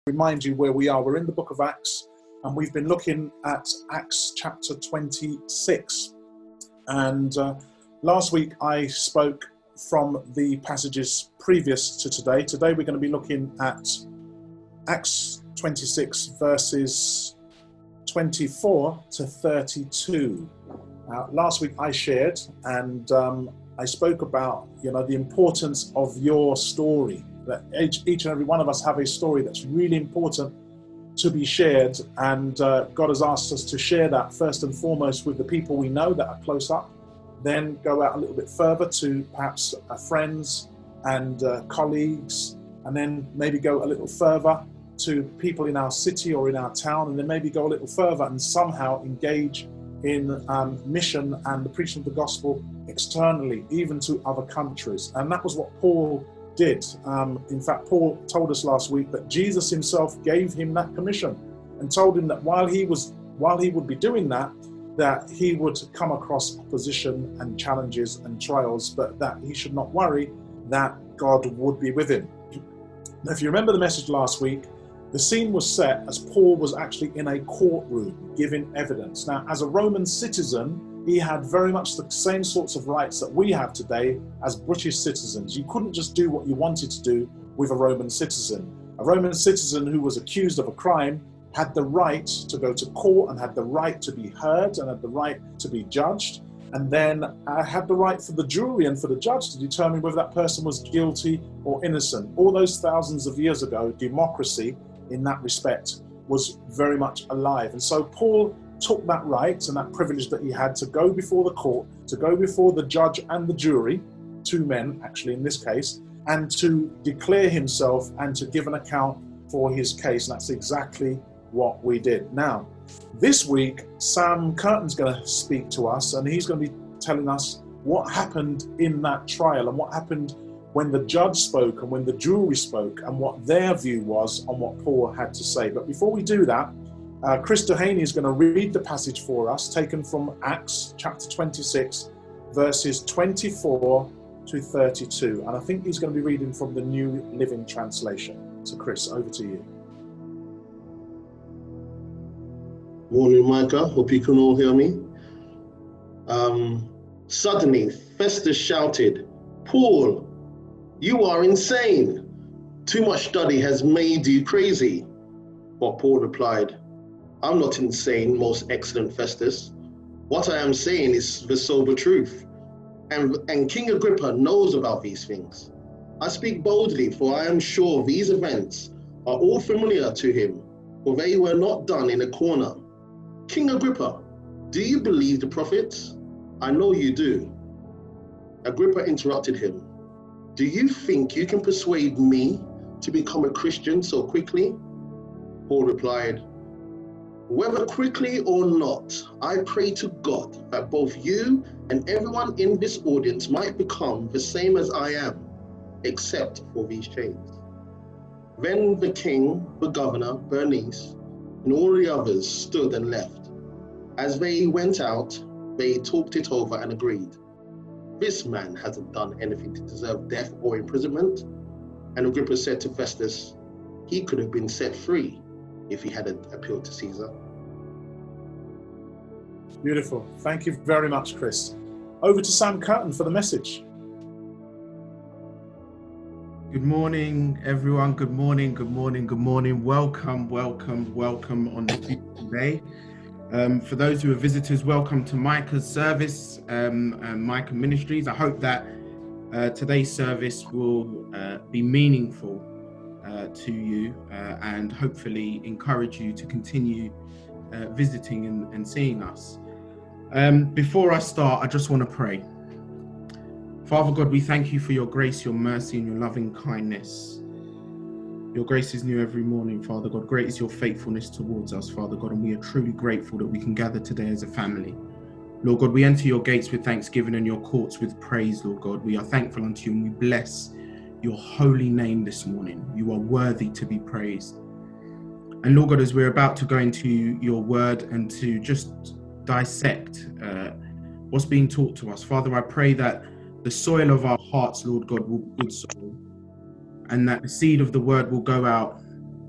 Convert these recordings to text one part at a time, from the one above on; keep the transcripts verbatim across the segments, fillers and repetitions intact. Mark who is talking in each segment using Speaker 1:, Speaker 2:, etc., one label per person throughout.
Speaker 1: Remind you where we are. We're in the book of Acts, and we've been looking at Acts chapter twenty-six. And uh, last week I spoke from the passages previous to today. Today we're going to be looking at Acts twenty-six verses twenty-four to thirty-two. Uh, last week I shared and um, I spoke about, you know, the importance of your story. That each, each and every one of us have a story that's really important to be shared, and uh, God has asked us to share that first and foremost with the people we know that are close up, then go out a little bit further to perhaps uh, friends and uh, colleagues, and then maybe go a little further to people in our city or in our town, and then maybe go a little further and somehow engage in um, mission and the preaching of the gospel externally, even to other countries. And that was what Paul did. Um, in fact, Paul told us last week that Jesus himself gave him that commission and told him that while he was, while he would be doing that, that he would come across opposition and challenges and trials, but that he should not worry, that God would be with him. Now, if you remember the message last week, the scene was set as Paul was actually in a courtroom giving evidence. Now, as a Roman citizen, he had very much the same sorts of rights that we have today as British citizens. You couldn't just do what you wanted to do with a Roman citizen. A Roman citizen who was accused of a crime had the right to go to court and had the right to be heard and had the right to be judged, and then uh, had the right for the jury and for the judge to determine whether that person was guilty or innocent. All those thousands of years ago, democracy in that respect was very much alive. And so Paul took that right and that privilege that he had to go before the court, to go before the judge and the jury, two men actually in this case, and to declare himself and to give an account for his case. And that's exactly what we did. Now, this week, Sam Curtin's going to speak to us, and he's going to be telling us what happened in that trial and what happened when the judge spoke and when the jury spoke and what their view was on what Paul had to say. But before we do that, Uh, Chris Dehaney is going to read the passage for us, taken from Acts chapter twenty-six, verses twenty-four to thirty-two. And I think he's going to be reading from the New Living Translation. So Chris, over to you.
Speaker 2: Morning, Micah. Hope you can all hear me. Um, suddenly, Festus shouted, "Paul, you are insane. Too much study has made you crazy." But Paul replied, "I'm not insane, most excellent Festus. What I am saying is the sober truth. And, and King Agrippa knows about these things. I speak boldly, for I am sure these events are all familiar to him, for they were not done in a corner. King Agrippa, do you believe the prophets? I know you do." Agrippa interrupted him. "Do you think you can persuade me to become a Christian so quickly?" Paul replied, "Whether quickly or not, I pray to God that both you and everyone in this audience might become the same as I am, except for these chains." Then the king, the governor, Bernice, and all the others stood and left. As they went out, they talked it over and agreed, "This man hasn't done anything to deserve death or imprisonment." And Agrippa said to Festus, "He could have been set free if he had appealed to Caesar."
Speaker 1: Beautiful. Thank you very much, Chris. Over to Sam Curtin for the message.
Speaker 3: Good morning, everyone. Good morning, good morning, good morning. Welcome, welcome, welcome on this beautiful day. Um, for those who are visitors, welcome to Micah's service um, and Micah Ministries. I hope that uh, today's service will uh, be meaningful Uh, to you uh, and hopefully encourage you to continue uh, visiting and, and seeing us. Um, before I start, I just want to pray. Father God, we thank you for your grace, your mercy, and your loving kindness. Your grace is new every morning, Father God. Great is your faithfulness towards us, Father God, and we are truly grateful that we can gather today as a family. Lord God, we enter your gates with thanksgiving and your courts with praise, Lord God. We are thankful unto you and we bless your holy name this morning. You are worthy to be praised. And Lord God, as we're about to go into your word and to just dissect uh, what's being taught to us, Father, I pray that the soil of our hearts, Lord God, will be good soil, and that the seed of the word will go out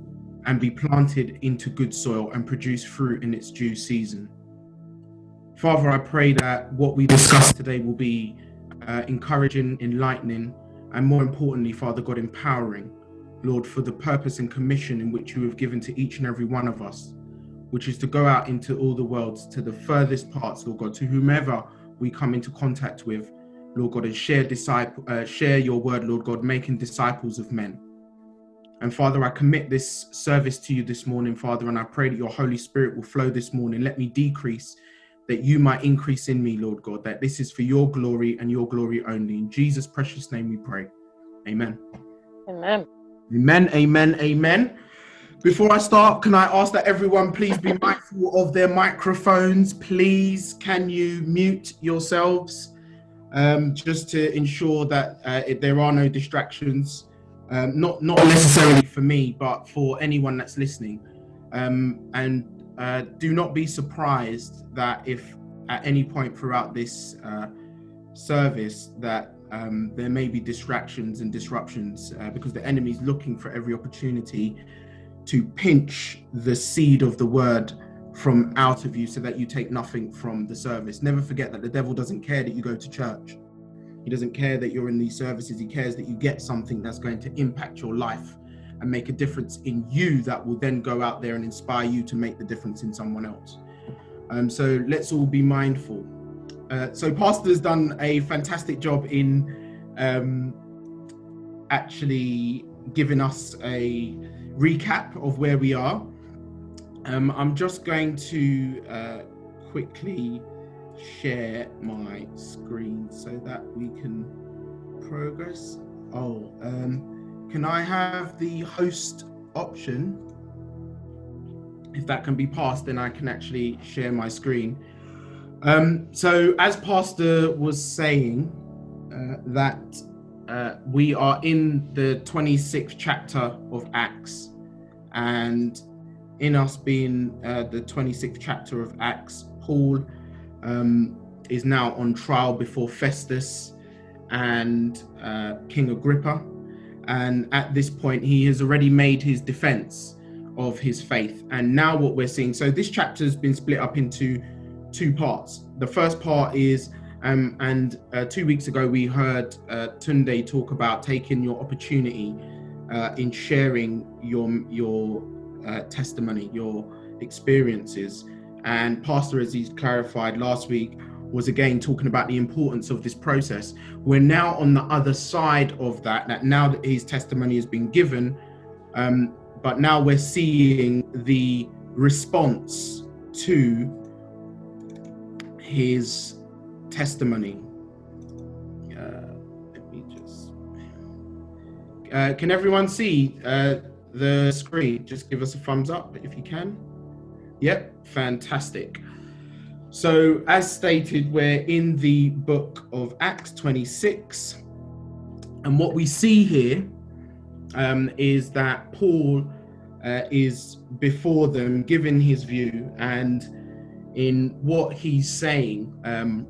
Speaker 3: and be planted into good soil and produce fruit in its due season. Father, I pray that what we discuss today will be uh, encouraging, enlightening, and more importantly, Father God, empowering, Lord, for the purpose and commission in which you have given to each and every one of us, which is to go out into all the worlds, to the furthest parts, Lord God, to whomever we come into contact with, Lord God, and share disciple, uh, share your word, Lord God, making disciples of men. And Father, I commit this service to you this morning, Father, and I pray that your Holy Spirit will flow this morning. Let me decrease, that you might increase in me, Lord God, that this is for your glory and your glory only. In Jesus' precious name we pray. Amen.
Speaker 4: Amen.
Speaker 3: Amen, amen, amen. Before I start, can I ask that everyone please be mindful of their microphones? Please, can you mute yourselves um, just to ensure that uh, if there are no distractions, um, not, not necessarily for me, but for anyone that's listening. Um, and uh, do not be surprised that if at any point throughout this uh, service that um, there may be distractions and disruptions uh, because the enemy is looking for every opportunity to pinch the seed of the word from out of you so that you take nothing from the service. Never forget that the devil doesn't care that you go to church. He doesn't care that you're in these services. He cares that you get something that's going to impact your life and make a difference in you that will then go out there and inspire you to make the difference in someone else. Um, so let's all be mindful. Uh, so Pastor's done a fantastic job in um, actually giving us a recap of where we are. Um, I'm just going to uh, quickly share my screen so that we can progress. Oh, um, can I have the host option? If that can be passed, then I can actually share my screen. Um, so as Pastor was saying, uh, that uh, we are in the twenty-sixth chapter of Acts, and in us being uh, the twenty-sixth chapter of Acts, Paul um, is now on trial before Festus and uh, King Agrippa. And at this point, he has already made his defense of his faith. And now what we're seeing, so this chapter has been split up into two parts. The first part is, um, and uh, two weeks ago, we heard uh, Tunde talk about taking your opportunity uh, in sharing your, your uh, testimony, your experiences. And Pastor, as he's clarified last week, was again talking about the importance of this process. We're now on the other side of that, that now that his testimony has been given, um, but now we're seeing the response to his testimony. Uh, let me just, uh, can everyone see uh, the screen? Just give us a thumbs up if you can. Yep, fantastic. So as stated, we're in the book of Acts twenty-six. And what we see here um, is that Paul uh, is before them giving his view, and in what he's saying, um,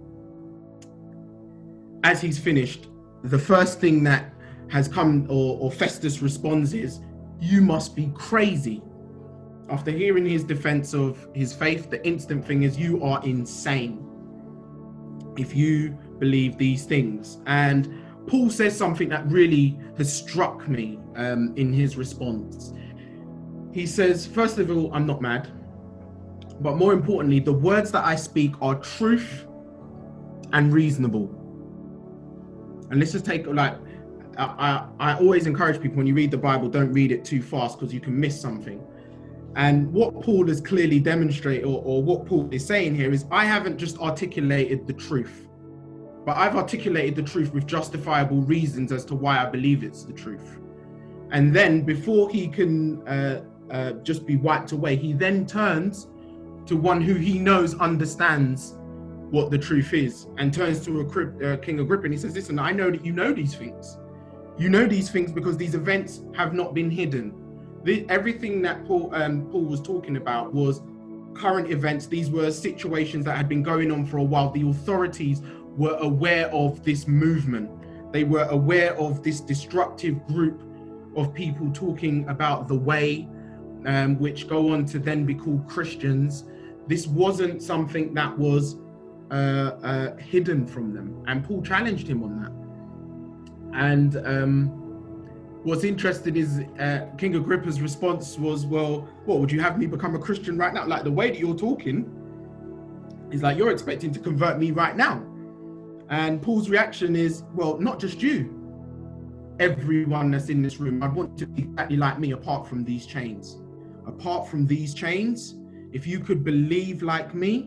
Speaker 3: as he's finished, the first thing that has come, or, or Festus responds is, "You must be crazy." After hearing his defense of his faith, the instant thing is, you are insane if you believe these things. And Paul says something that really has struck me um, in his response. He says, first of all, I'm not mad, but more importantly, the words that I speak are truth and reasonable. And let's just take, like, I, I, I always encourage people, when you read the Bible, don't read it too fast because you can miss something. And what Paul has clearly demonstrated, or, or what Paul is saying here, is I haven't just articulated the truth, but I've articulated the truth with justifiable reasons as to why I believe it's the truth. And then before he can uh, uh, just be wiped away, he then turns to one who he knows understands what the truth is, and turns to a, uh, King Agrippa, and he says, listen, I know that you know these things. You know these things because these events have not been hidden. The, everything that Paul, um, Paul was talking about was current events. These were situations that had been going on for a while. The authorities were aware of this movement. They were aware of this destructive group of people talking about the way, um, which go on to then be called Christians, this wasn't something that was uh, uh, hidden from them. And Paul challenged him on that. And um, what's interesting is uh, King Agrippa's response was, well, what, would you have me become a Christian right now? Like, the way that you're talking is like, you're expecting to convert me right now. And Paul's reaction is, well, not just you, everyone that's in this room. I'd want to be exactly like me apart from these chains. Apart from these chains, if you could believe like me,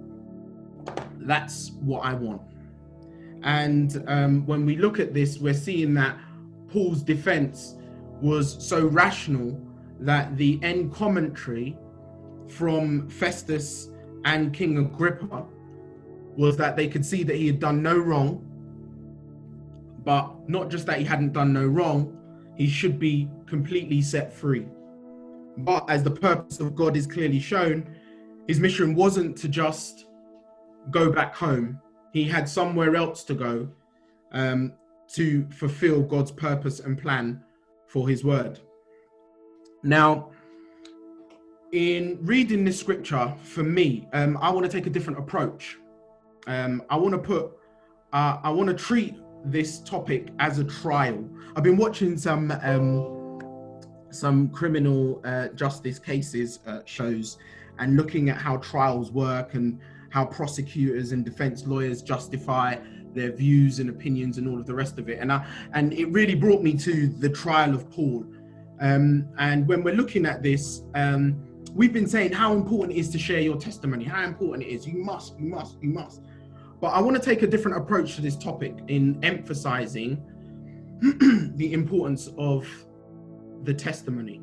Speaker 3: that's what I want. And um, when we look at this, we're seeing that Paul's defense was so rational that the end commentary from Festus and King Agrippa was that they could see that he had done no wrong, but not just that he hadn't done no wrong, he should be completely set free. But as the purpose of God is clearly shown, his mission wasn't to just go back home. He had somewhere else to go um, to fulfill God's purpose and plan for his word. Now, in reading this scripture, for me, um, I want to take a different approach. Um, I want to put, uh, I want to treat this topic as a trial. I've been watching some um, some criminal uh, justice cases uh, shows and looking at how trials work and how prosecutors and defense lawyers justify their views and opinions and all of the rest of it. And I, and it really brought me to the trial of Paul. Um, and when we're looking at this, um, we've been saying how important it is to share your testimony, how important it is. You must, you must, you must. But I want to take a different approach to this topic in emphasizing the importance of the testimony.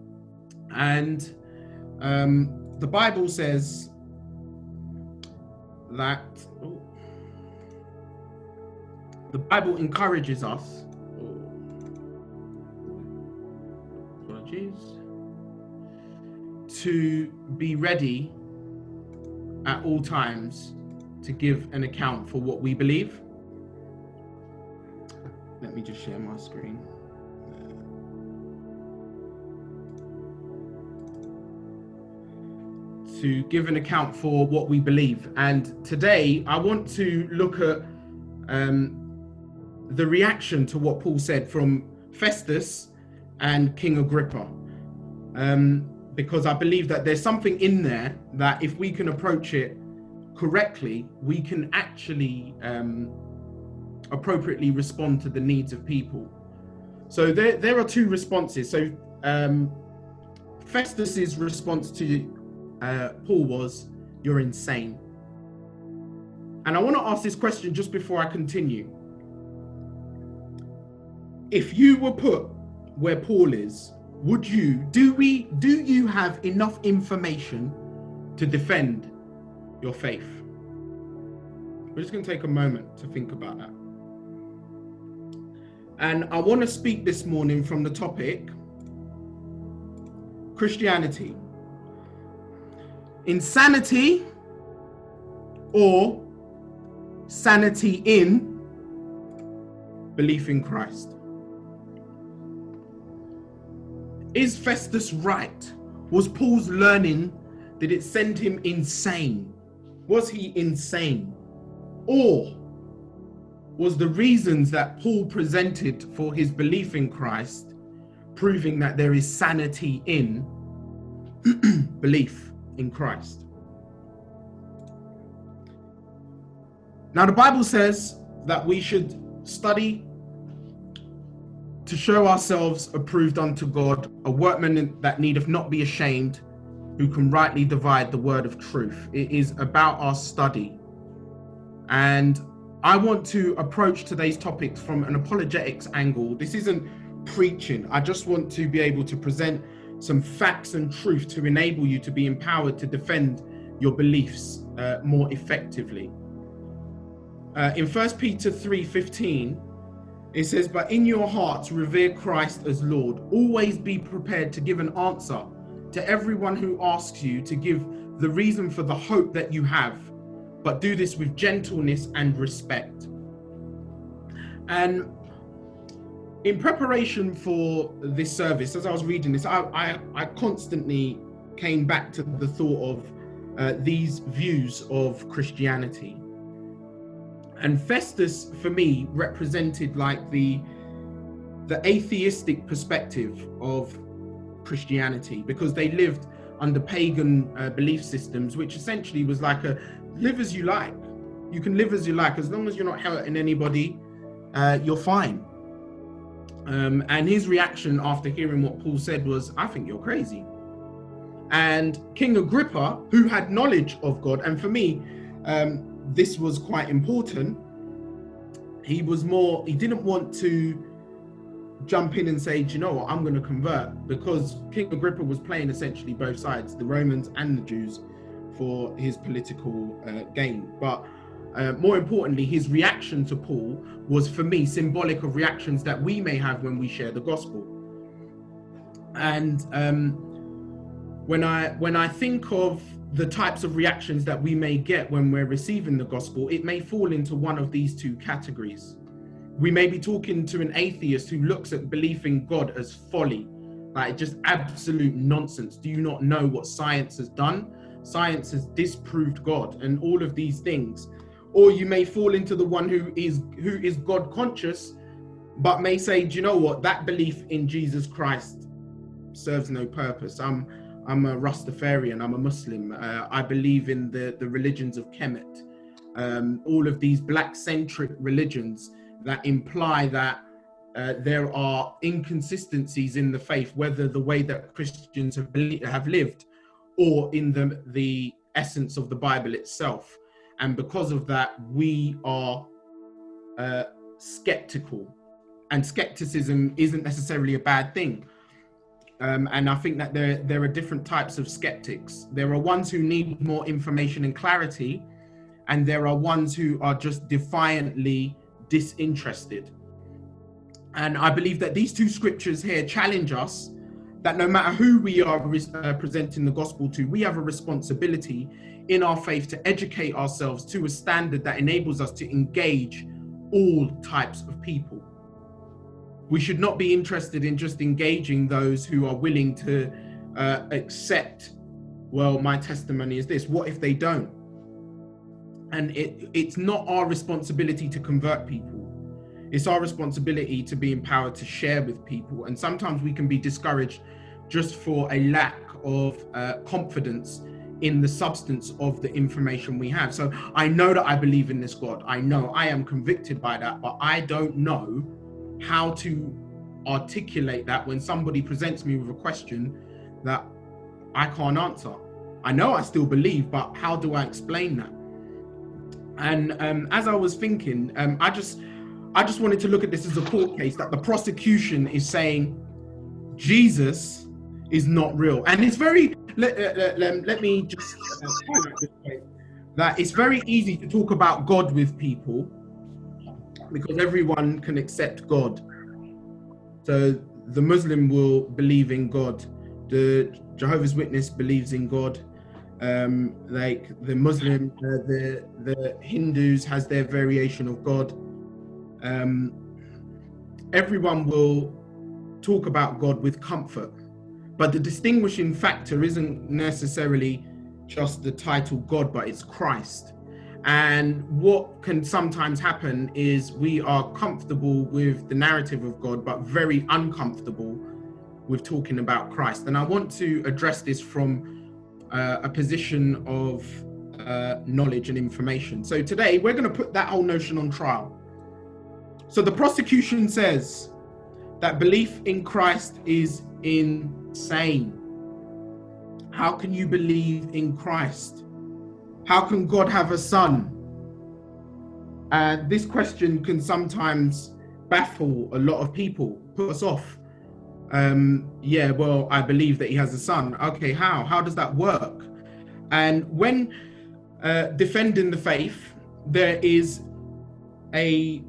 Speaker 3: And um, the Bible says that oh, the Bible encourages us oh, apologies, to be ready at all times to give an account for what we believe. Let me just share my screen. To give an account for what we believe. And today I want to look at um, the reaction to what Paul said from Festus and King Agrippa. Um, because I believe that there's something in there that if we can approach it correctly, we can actually um, appropriately respond to the needs of people. So there, there are two responses. So um, Festus's response to uh, Paul was, "You're insane." And I want to ask this question just before I continue. If you were put where Paul is, would you, do we, do you have enough information to defend your faith? We're just going to take a moment to think about that. And I want to speak this morning from the topic, Christianity. Insanity or sanity in belief in Christ. Is Festus right? Was Paul's learning, did it send him insane? Was he insane? Or was the reasons that Paul presented for his belief in Christ proving that there is sanity in belief in Christ? Now, the Bible says that we should study to show ourselves approved unto God, a workman that needeth not be ashamed, who can rightly divide the word of truth. It is about our study. And I want to approach today's topics from an apologetics angle. This isn't preaching. I just want to be able to present some facts and truth to enable you to be empowered to defend your beliefs uh, more effectively. Uh, in First Peter three fifteen, it says, "But in your hearts revere Christ as Lord. Always be prepared to give an answer to everyone who asks you to give the reason for the hope that you have, but do this with gentleness and respect." And in preparation for this service, as I was reading this, I, I, I constantly came back to the thought of uh, these views of Christianity. And Festus, for me, represented like the, the atheistic perspective of Christianity, because they lived under pagan uh, belief systems, which essentially was like a live as you like. You can live as you like. As long as you're not hurting anybody, uh, you're fine. Um, and his reaction after hearing what Paul said was, I think you're crazy. And King Agrippa, who had knowledge of God, and for me, um, this was quite important. He was more, he didn't want to jump in and say, do you know what, I'm going to convert, because King Agrippa was playing essentially both sides, the Romans and the Jews, for his political uh, gain. But uh, more importantly, his reaction to Paul was, for me, symbolic of reactions that we may have when we share the gospel. And um, when I when I think of the types of reactions that we may get when we're receiving the gospel, it may fall into one of these two categories. We may be talking to an atheist who looks at belief in God as folly, like just absolute nonsense. Do you not know what science has done? Science has disproved God and all of these things. Or you may fall into the one who is who is God conscious, but may say, do you know what, that belief in Jesus Christ serves no purpose. I'm I'm a Rastafarian, I'm a Muslim. Uh, I believe in the, the religions of Kemet. Um, all of these black-centric religions that imply that uh, there are inconsistencies in the faith, whether the way that Christians have, believed, have lived or in the, the essence of the Bible itself. And because of that, we are uh, skeptical. And skepticism isn't necessarily a bad thing. Um, and I think that there, there are different types of skeptics. There are ones who need more information and clarity, and there are ones who are just defiantly disinterested. And I believe that these two scriptures here challenge us that no matter who we are uh, presenting the gospel to, we have a responsibility in our faith to educate ourselves to a standard that enables us to engage all types of people. We should not be interested in just engaging those who are willing to uh, accept, well, my testimony is this. What if they don't? And it, it's not our responsibility to convert people. It's our responsibility to be empowered to share with people. And sometimes we can be discouraged just for a lack of uh, confidence in the substance of the information we have. So I know that I believe in this God. I know I am convicted by that, but I don't know how to articulate that when somebody presents me with a question that I can't answer. I know I still believe, but how do I explain that? And um, as I was thinking, um, I just I just wanted to look at this as a court case that the prosecution is saying Jesus is not real. And it's very, let, let, let, let me just uh, highlight this way, that it's very easy to talk about God with people because everyone can accept God. So the Muslim will believe in God. The Jehovah's Witness believes in God. Um, like the Muslim, uh, the the Hindus has their variation of God. Um, everyone will talk about God with comfort, but the distinguishing factor isn't necessarily just the title God, but it's Christ. And what can sometimes happen is we are comfortable with the narrative of God, but very uncomfortable with talking about Christ. And I want to address this from uh, a position of uh, knowledge and information. So today we're going to put that whole notion on trial. So the prosecution says that belief in Christ is insane. How can you believe in Christ? How can God have a son? And this question can sometimes baffle a lot of people, put us off. Um, yeah, well, I believe that he has a son. Okay, how? How does that work? And when uh, defending the faith, there is a,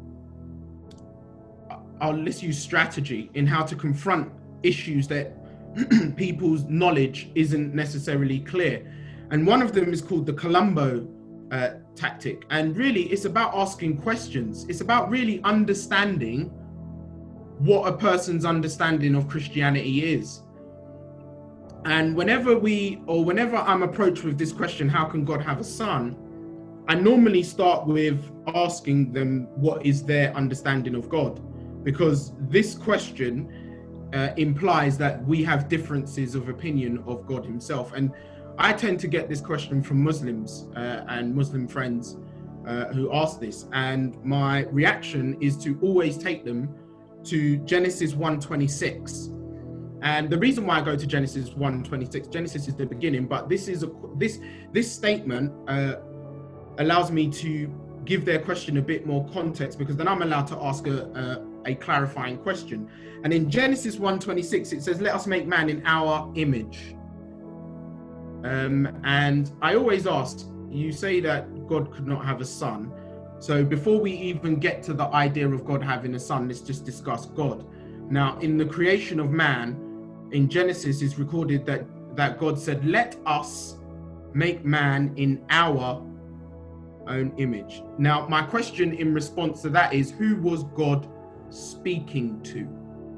Speaker 3: uh, let's use strategy in how to confront issues that people's knowledge isn't necessarily clear. And one of them is called the Columbo uh, tactic. And really, it's about asking questions. It's about really understanding what a person's understanding of Christianity is. And whenever we, or whenever I'm approached with this question, how can God have a son? I normally start with asking them what is their understanding of God, because this question uh, implies that we have differences of opinion of God himself. And I tend to get this question from Muslims uh, and Muslim friends uh, who ask this. And my reaction is to always take them to Genesis one twenty-six. And the reason why I go to Genesis one twenty-six, Genesis is the beginning, but this is a this this statement uh, allows me to give their question a bit more context, because then I'm allowed to ask a, a, a clarifying question. And in Genesis one twenty-six, it says, "Let us make man in our image." Um, and I always ask, you say that God could not have a son. So before we even get to the idea of God having a son, let's just discuss God. Now, in the creation of man, in Genesis, it's recorded that, that God said, "Let us make man in our own image." Now, my question in response to that is, who was God speaking to?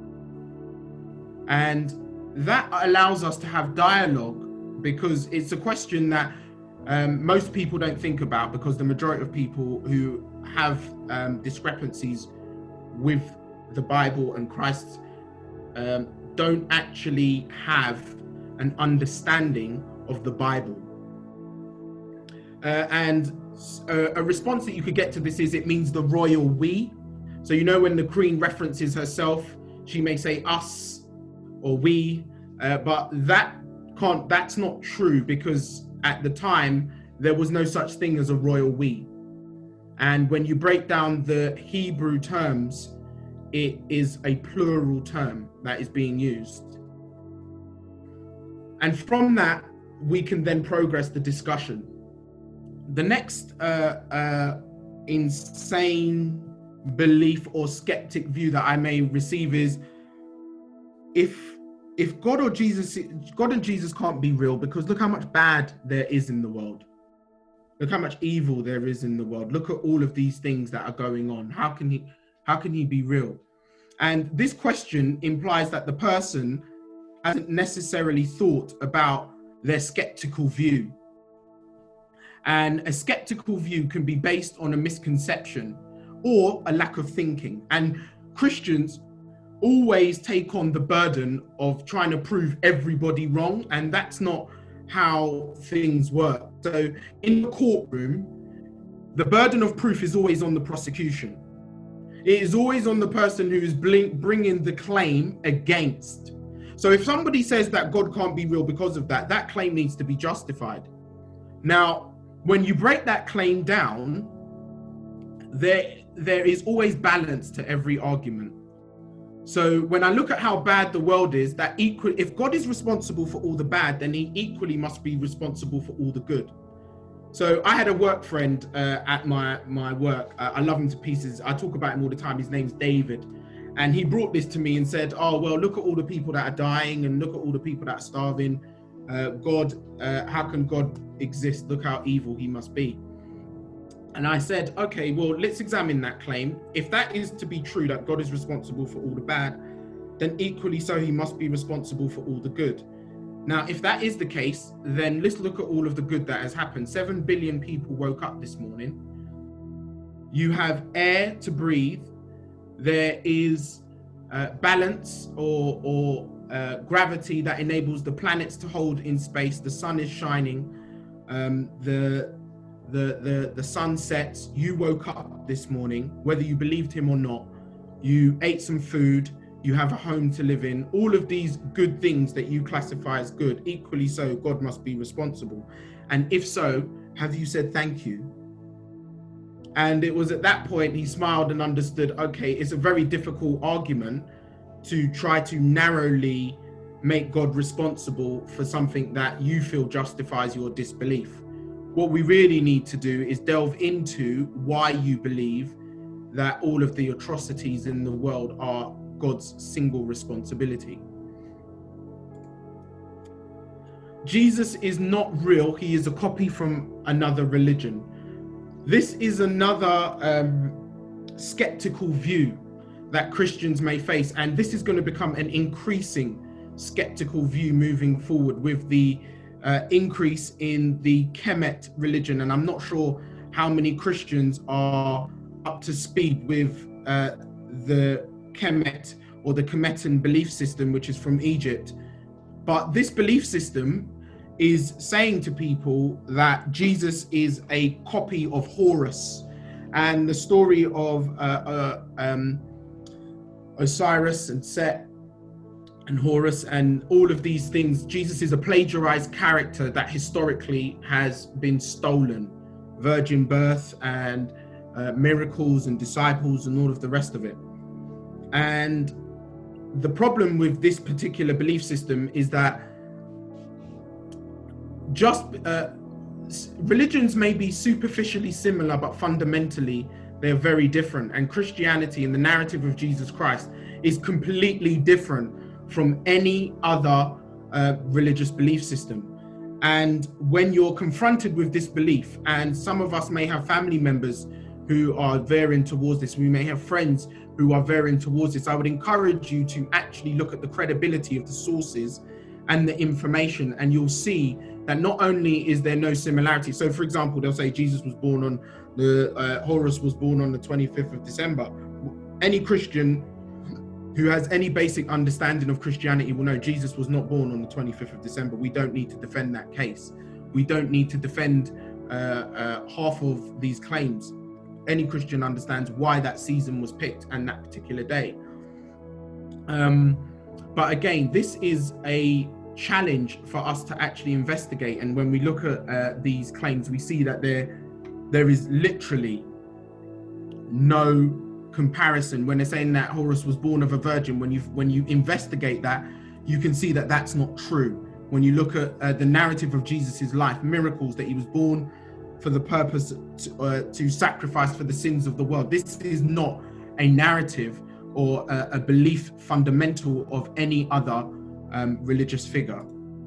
Speaker 3: And that allows us to have dialogue, because it's a question that um, most people don't think about, because the majority of people who have um, discrepancies with the Bible and Christ um, don't actually have an understanding of the Bible. Uh, and uh, a response that you could get to this is, it means the royal we. So, you know, when the Queen references herself, she may say us or we, uh, but that can't, that's not true, because at the time there was no such thing as a royal we. And when you break down the Hebrew terms, it is a plural term that is being used. And from that, we can then progress the discussion. The next uh, uh, insane belief or skeptic view that I may receive is, if if God or Jesus, God and Jesus can't be real, because look how much bad there is in the world. Look how much evil there is in the world. Look at all of these things that are going on. How can he, how can he be real? And this question implies that the person hasn't necessarily thought about their skeptical view. And a skeptical view can be based on a misconception or a lack of thinking. And Christians always take on the burden of trying to prove everybody wrong, and that's not how things work. So in the courtroom, the burden of proof is always on the prosecution. It is always on the person who is bringing the claim against. So if somebody says that God can't be real because of that, that claim needs to be justified. Now, when you break that claim down, there, there is always balance to every argument. So when I look at how bad the world is, that equal, if God is responsible for all the bad, then he equally must be responsible for all the good. So I had a work friend uh, at my, my work. Uh, I love him to pieces. I talk about him all the time. His name's David. And he brought this to me and said, "Oh, well, look at all the people that are dying, and look at all the people that are starving. Uh, God, uh, how can God exist? Look how evil he must be." And I said, okay, well, let's examine that claim. If that is to be true, that God is responsible for all the bad, then equally so he must be responsible for all the good. Now, if that is the case, then let's look at all of the good that has happened. Seven billion people woke up this morning. You have air to breathe. There is uh, balance or, or uh, gravity that enables the planets to hold in space. The sun is shining. Um, the The, the, the sun sets. You woke up this morning, whether you believed him or not. You ate some food. You have a home to live in. All of these good things that you classify as good, equally so, God must be responsible. And if so, have you said thank you? And it was at that point he smiled and understood, okay, it's a very difficult argument to try to narrowly make God responsible for something that you feel justifies your disbelief. What we really need to do is delve into why you believe that all of the atrocities in the world are God's single responsibility. Jesus is not real. He is a copy from another religion. This is another um, skeptical view that Christians may face. And this is going to become an increasing skeptical view moving forward with the uh, increase in the Kemet religion. And I'm not sure how many Christians are up to speed with uh, the Kemet or the Kemetan belief system, which is from Egypt. But this belief system is saying to people that Jesus is a copy of Horus, and the story of uh, uh, um, Osiris and Set and Horus and all of these things. Jesus is a plagiarized character that historically has been stolen. Virgin birth and uh, miracles and disciples and all of the rest of it. And the problem with this particular belief system is that just uh, religions may be superficially similar, but fundamentally they're very different. And Christianity and the narrative of Jesus Christ is completely different from any other uh, religious belief system. And when you're confronted with this belief, and some of us may have family members who are veering towards this, we may have friends who are veering towards this, I would encourage you to actually look at the credibility of the sources and the information, and you'll see that not only is there no similarity. So for example, they'll say Jesus was born on the, uh, Horus was born on the twenty-fifth of December. Any Christian who has any basic understanding of Christianity will know Jesus was not born on the twenty-fifth of December. We don't need to defend that case. We don't need to defend uh, uh, half of these claims. Any Christian understands why that season was picked and that particular day. Um, but again, this is a challenge for us to actually investigate. And when we look at uh, these claims, we see that there, there is literally no comparison. When they're saying that Horus was born of a virgin, when you when you investigate that, you can see that that's not true. When you look at uh, the narrative of Jesus's life, miracles, that he was born for the purpose to, uh, to sacrifice for the sins of the world. This is not a narrative or a, a belief fundamental of any other um, religious figure.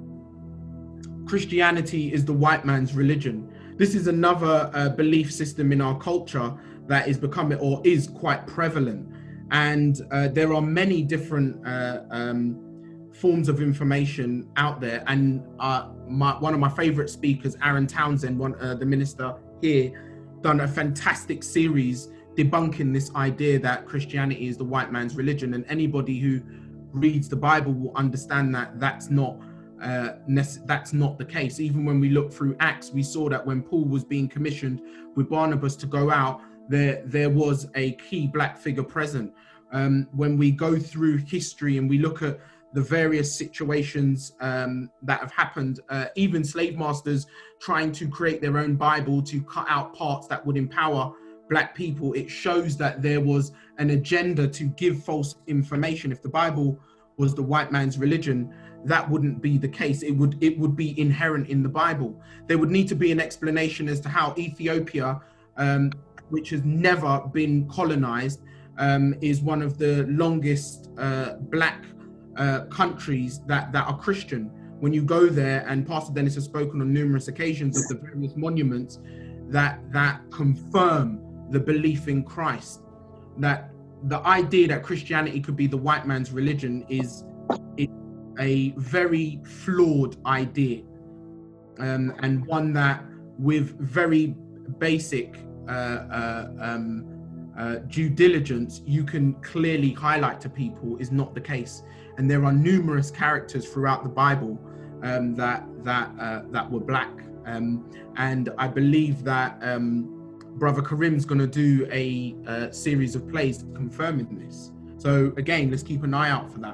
Speaker 3: Christianity is the white man's religion. This is another uh, belief system in our culture that is becoming, or is quite prevalent. And uh, there are many different uh, um, forms of information out there. And uh, my, one of my favorite speakers, Aaron Townsend, one, uh, the minister here, done a fantastic series debunking this idea that Christianity is the white man's religion. And anybody who reads the Bible will understand that that's not uh, that's not the case. Even when we look through Acts, we saw that when Paul was being commissioned with Barnabas to go out, there there was a key black figure present. Um, when we go through history and we look at the various situations um, that have happened, uh, even slave masters trying to create their own Bible to cut out parts that would empower black people, it shows that there was an agenda to give false information. If the Bible was the white man's religion, that wouldn't be the case. It would it would be inherent in the Bible. There would need to be an explanation as to how Ethiopia, um, which has never been colonized, um, is one of the longest uh, black uh, countries that, that are Christian. When you go there, and Pastor Dennis has spoken on numerous occasions of the various monuments that, that confirm the belief in Christ, that the idea that Christianity could be the white man's religion is, is a very flawed idea, um, and one that with very basic uh, uh, um, uh, due diligence, you can clearly highlight to people is not the case. And there are numerous characters throughout the Bible um, that that uh, that were black, um, and I believe that um, Brother Karim's going to do a, a series of plays confirming this. So again, let's keep an eye out for that.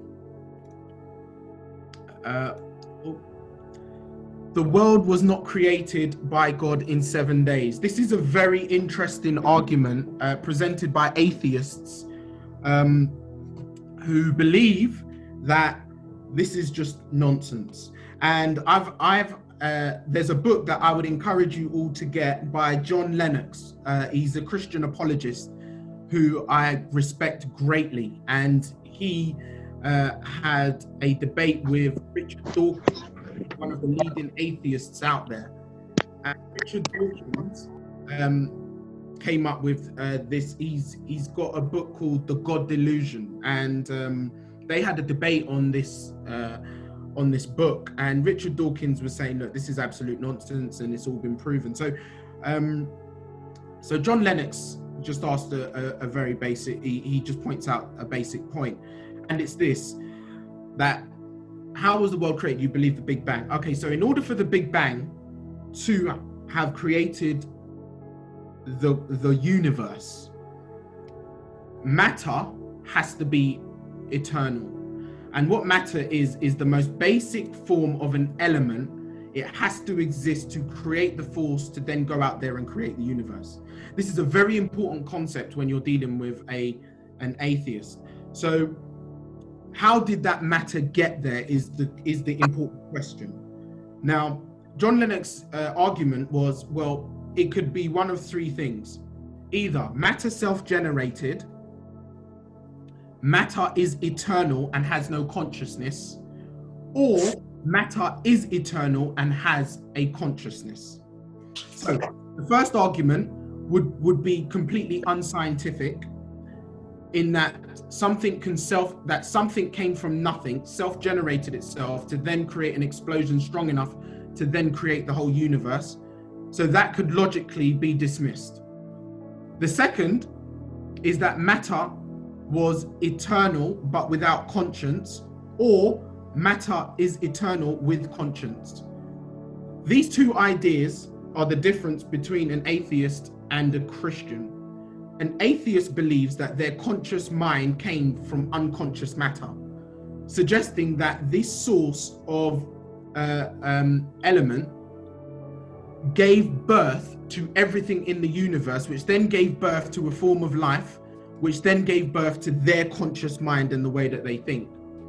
Speaker 3: Uh, oh. The world was not created by God in seven days. This is a very interesting argument uh, presented by atheists um, who believe that this is just nonsense. And I've, I've, uh, there's a book that I would encourage you all to get by John Lennox. Uh, he's a Christian apologist who I respect greatly. And he uh, had a debate with Richard Dawkins, one of the leading atheists out there. And Richard Dawkins um, came up with uh, this. He's he's got a book called The God Delusion, and um, they had a debate on this uh, on this book. And Richard Dawkins was saying, look, this is absolute nonsense, and it's all been proven. So, um, so John Lennox just asked a, a, a very basic. He, he just points out a basic point, and it's this: that how was the world created? You believe the Big Bang. Okay, so in order for the Big Bang to have created the the universe, matter has to be eternal. And what matter is is the most basic form of an element. It has to exist to create the force to then go out there and create the universe. This is a very important concept when you're dealing with a an atheist. So how did that matter get there is the is the important question. Now, John Lennox's uh, argument was, well, it could be one of three things. Either matter self-generated, matter is eternal and has no consciousness, or matter is eternal and has a consciousness. So the first argument would, would be completely unscientific, in that something can self, that something came from nothing, self-generated itself to then create an explosion strong enough to then create the whole universe. So that could logically be dismissed. The second is that matter was eternal but without conscience, or matter is eternal with conscience. These two ideas are the difference between an atheist and a Christian. An atheist believes that their conscious mind came from unconscious matter, suggesting that this source of uh, um, element gave birth to everything in the universe, which then gave birth to a form of life, which then gave birth to their conscious mind and the way that they think.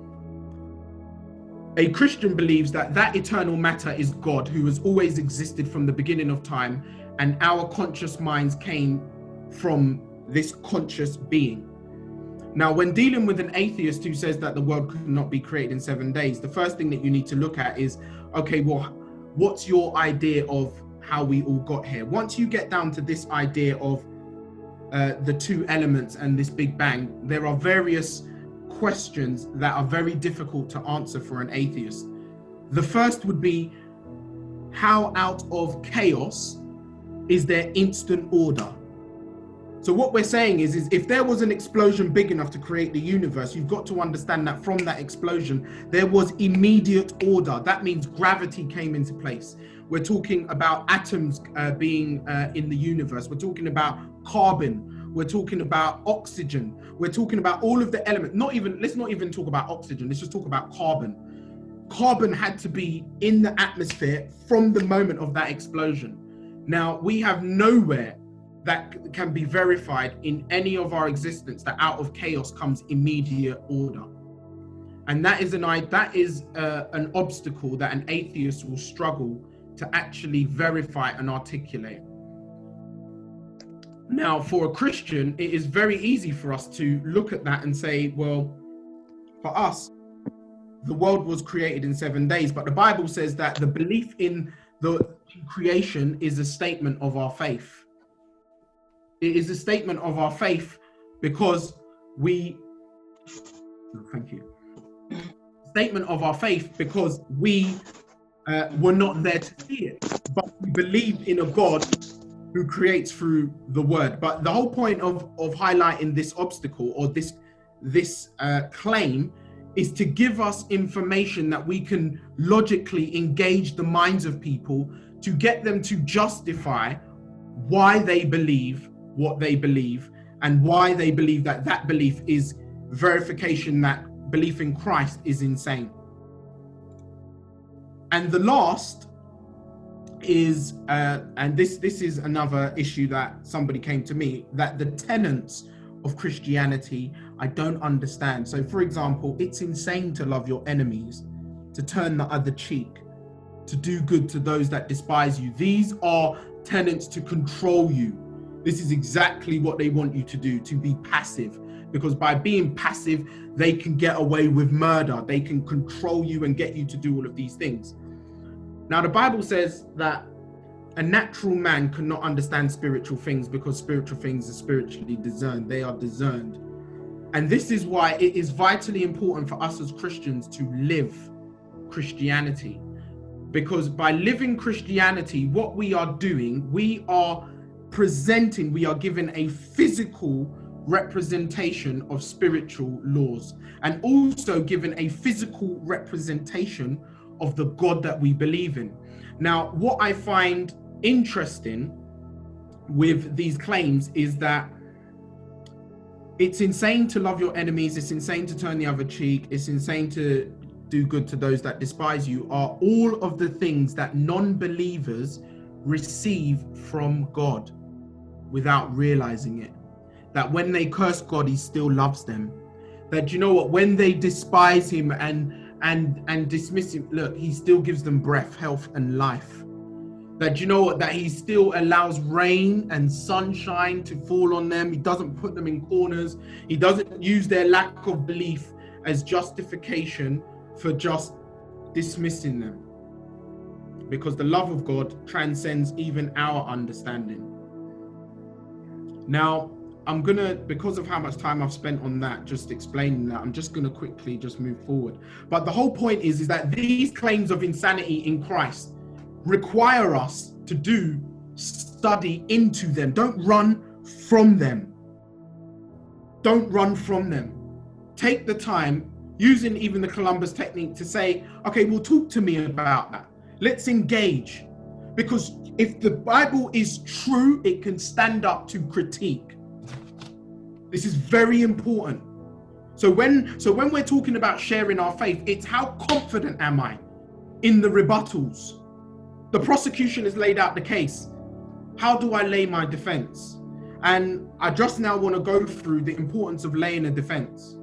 Speaker 3: A Christian believes that that eternal matter is God, who has always existed from the beginning of time, and our conscious minds came from this conscious being. Now, when dealing with an atheist who says that the world could not be created in seven days, the first thing that you need to look at is, okay, well, what's your idea of how we all got here? Once you get down to this idea of uh, the two elements and this Big Bang, there are various questions that are very difficult to answer for an atheist. The first would be, how out of chaos is there instant order? So what we're saying is, is if there was an explosion big enough to create the universe, you've got to understand that from that explosion, there was immediate order. That means gravity came into place. We're talking about atoms uh, being uh, in the universe. We're talking about carbon. We're talking about oxygen. We're talking about all of the elements. Not even, let's not even talk about oxygen. Let's just talk about carbon. Carbon had to be in the atmosphere from the moment of that explosion. Now, we have nowhere that can be verified in any of our existence that out of chaos comes immediate order. And that is an that is uh, an obstacle that an atheist will struggle to actually verify and articulate. Now, for a Christian, it is very easy for us to look at that and say, well, for us, the world was created in seven days, but the Bible says that the belief in the creation is a statement of our faith. It is a statement of our faith because we, oh, thank you, statement of our faith because we uh, were not there to see it, but we believe in a God who creates through the word. But the whole point of, of highlighting this obstacle or this, this uh, claim is to give us information that we can logically engage the minds of people to get them to justify why they believe what they believe and why they believe that that belief is verification that belief in Christ is insane. And the last is, uh, and this, this is another issue that somebody came to me, that the tenets of Christianity, I don't understand. So for example, it's insane to love your enemies, to turn the other cheek, to do good to those that despise you. These are tenets to control you. This is exactly what they want you to do, to be passive, because by being passive, they can get away with murder. They can control you and get you to do all of these things. Now, the Bible says that a natural man cannot understand spiritual things, because spiritual things are spiritually discerned. They are discerned. And this is why it is vitally important for us as Christians to live Christianity. Because by living Christianity, what we are doing, we are presenting, we are given a physical representation of spiritual laws, and also given a physical representation of the God that we believe in. Now, what I find interesting with these claims is that it's insane to love your enemies, it's insane to turn the other cheek, it's insane to do good to those that despise you, are all of the things that non-believers receive from God without realizing it. That when they curse God, he still loves them. That, you know what, when they despise him and and and dismiss him, look, he still gives them breath, health and life. That, you know what, that he still allows rain and sunshine to fall on them. He doesn't put them in corners. He doesn't use their lack of belief as justification for just dismissing them. Because the love of God transcends even our understanding. Now, I'm gonna, because of how much time I've spent on that, just explaining that, I'm just gonna quickly just move forward. But the whole point is, is that these claims of insanity in Christ require us to do study into them. Don't run from them. Don't run from them. Take the time, using even the Columbus technique, to say, okay, well, talk to me about that. Let's engage. Because if the Bible is true, it can stand up to critique. This is very important. So when, so when we're talking about sharing our faith, it's how confident am I in the rebuttals? The prosecution has laid out the case. How do I lay my defense? And I just now want to go through the importance of laying a defense.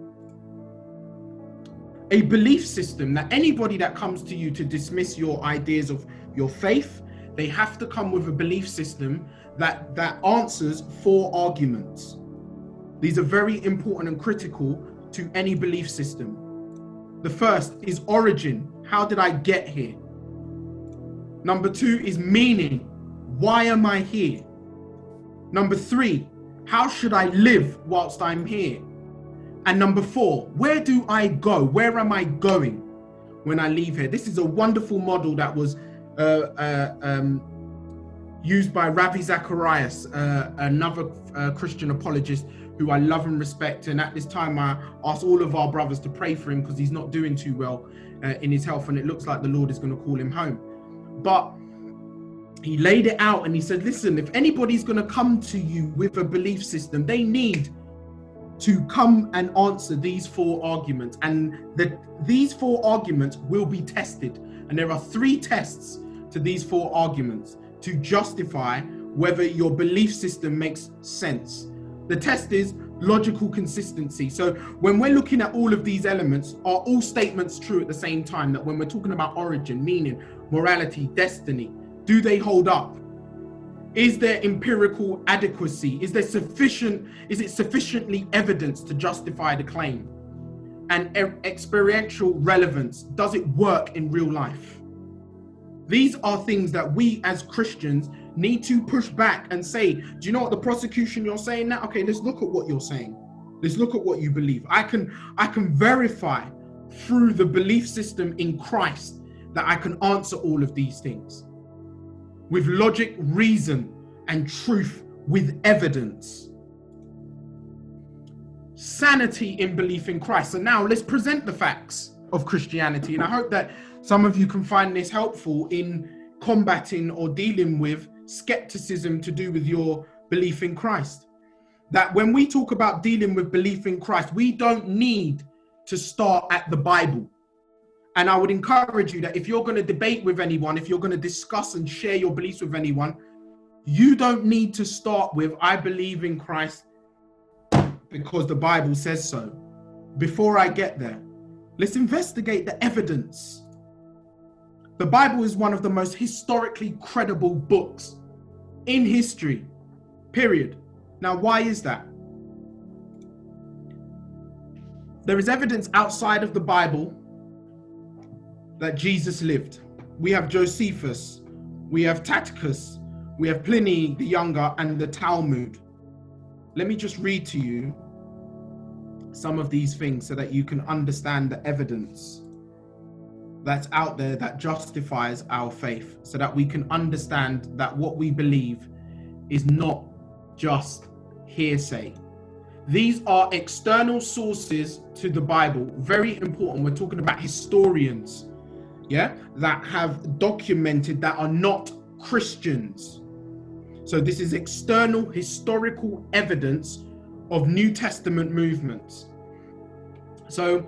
Speaker 3: A belief system, that anybody that comes to you to dismiss your ideas of your faith, they have to come with a belief system that, that answers four arguments. These are very important and critical to any belief system. The first is origin. How did I get here? Number two is meaning. Why am I here? Number three, how should I live whilst I'm here? And number four, where do I go? Where am I going when I leave here? This is a wonderful model that was uh, uh, um, used by Ravi Zacharias, uh, another uh, Christian apologist who I love and respect. And at this time, I ask all of our brothers to pray for him, because he's not doing too well uh, in his health, and it looks like the Lord is going to call him home. But he laid it out and he said, listen, if anybody's going to come to you with a belief system, they need to come and answer these four arguments. And that these four arguments will be tested. And there are three tests to these four arguments to justify whether your belief system makes sense. The test is logical consistency. So when we're looking at all of these elements, are all statements true at the same time? That when we're talking about origin, meaning, morality, destiny, do they hold up? Is there empirical adequacy? Is there sufficient, is it sufficiently evidence to justify the claim? And experiential relevance, does it work in real life? These are things that we as Christians need to push back and say, do you know what, the prosecution, you're saying that? Okay, let's look at what you're saying. Let's look at what you believe. I can, I can verify through the belief system in Christ that I can answer all of these things with logic, reason, and truth, with evidence. Sanity in belief in Christ. So now let's present the facts of Christianity. And I hope that some of you can find this helpful in combating or dealing with skepticism to do with your belief in Christ. That when we talk about dealing with belief in Christ, we don't need to start at the Bible. And I would encourage you that if you're going to debate with anyone, if you're going to discuss and share your beliefs with anyone, you don't need to start with, I believe in Christ because the Bible says so. Before I get there, let's investigate the evidence. The Bible is one of the most historically credible books in history, period. Now, why is that? There is evidence outside of the Bible that Jesus lived. We have Josephus, we have Tacitus, we have Pliny the Younger and the Talmud. Let me just read to you some of these things so that you can understand the evidence that's out there that justifies our faith, so that we can understand that what we believe is not just hearsay. These are external sources to the Bible. Very important. We're talking about historians, yeah, that have documented, that are not Christians. So this is external historical evidence of New Testament movements. So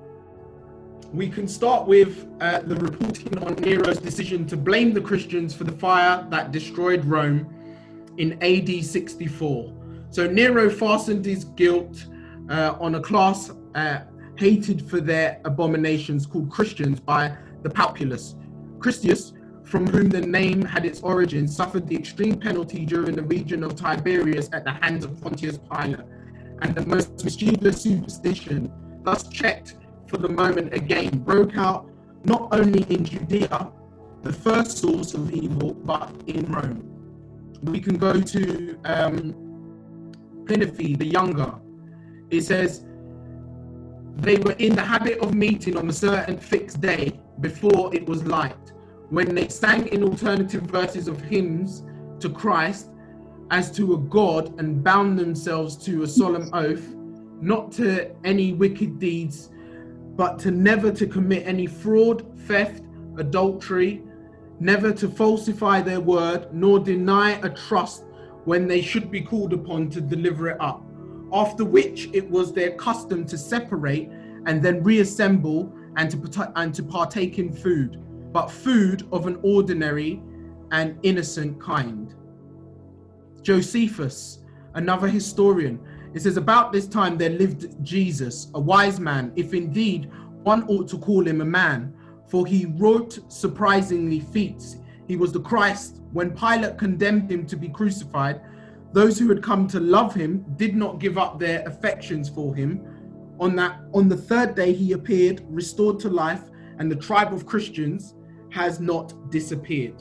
Speaker 3: we can start with uh, the reporting on Nero's decision to blame the Christians for the fire that destroyed Rome in A D sixty-four. So Nero fastened his guilt uh, on a class uh, hated for their abominations called Christians by the populace. Christius, from whom the name had its origin, suffered the extreme penalty during the region of Tiberias at the hands of Pontius Pilate, and the most mischievous superstition, thus checked for the moment again, broke out not only in Judea, the first source of evil, but in Rome. We can go to um, Pliny the Younger. It says, they were in the habit of meeting on a certain fixed day before it was light, when they sang in alternative verses of hymns to Christ as to a God, and bound themselves to a solemn oath, not to any wicked deeds, but to never to commit any fraud, theft, adultery, never to falsify their word, nor deny a trust when they should be called upon to deliver it up. After which it was their custom to separate and then reassemble and to, and to partake in food, but food of an ordinary and innocent kind. Josephus, another historian, it says, about this time there lived Jesus, a wise man, if indeed one ought to call him a man, for he wrought surprisingly feats. He was the Christ. When Pilate condemned him to be crucified, those who had come to love him did not give up their affections for him. On that, on the third day he appeared, restored to life, and the tribe of Christians has not disappeared.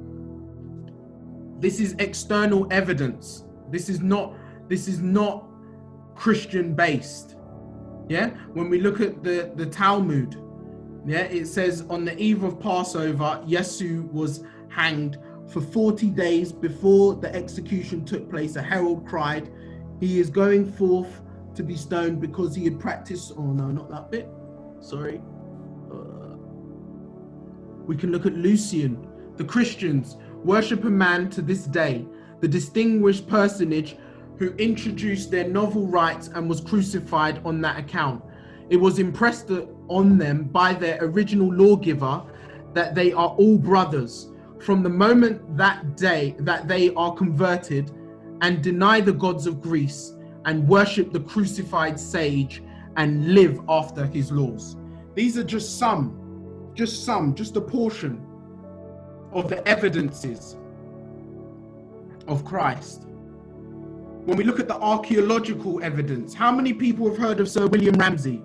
Speaker 3: This is external evidence. This is not, this is not Christian based. Yeah, when we look at the, the Talmud, yeah, it says on the eve of Passover, Yesu was hanged. For forty days before the execution took place, a herald cried, he is going forth to be stoned because he had practiced, oh no, not that bit, sorry. Uh, we can look at Lucian. The Christians worship a man to this day, the distinguished personage who introduced their novel rites and was crucified on that account. It was impressed on them by their original lawgiver that they are all brothers. From the moment that day that they are converted and deny the gods of Greece and worship the crucified sage and live after his laws. These are just some, just some, just a portion of the evidences of Christ. When we look at the archaeological evidence, how many people have heard of Sir William Ramsay?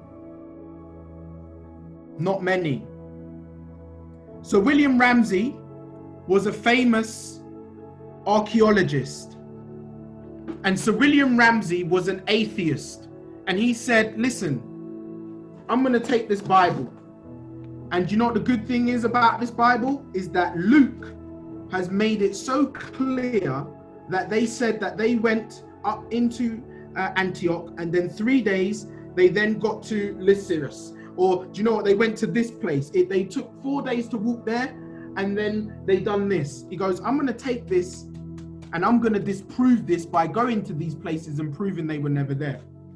Speaker 3: Not many. Sir William Ramsay was a famous archaeologist. And Sir William Ramsay was an atheist. And he said, listen, I'm going to take this Bible. And you know what the good thing is about this Bible? Is that Luke has made it so clear that they said that they went up into uh, Antioch, and then three days they then got to Lycurgus. Or do you know what? They went to this place. It, they took four days to walk there, and then they done this. He goes, I'm going to take this and I'm going to disprove this by going to these places and proving they were never there.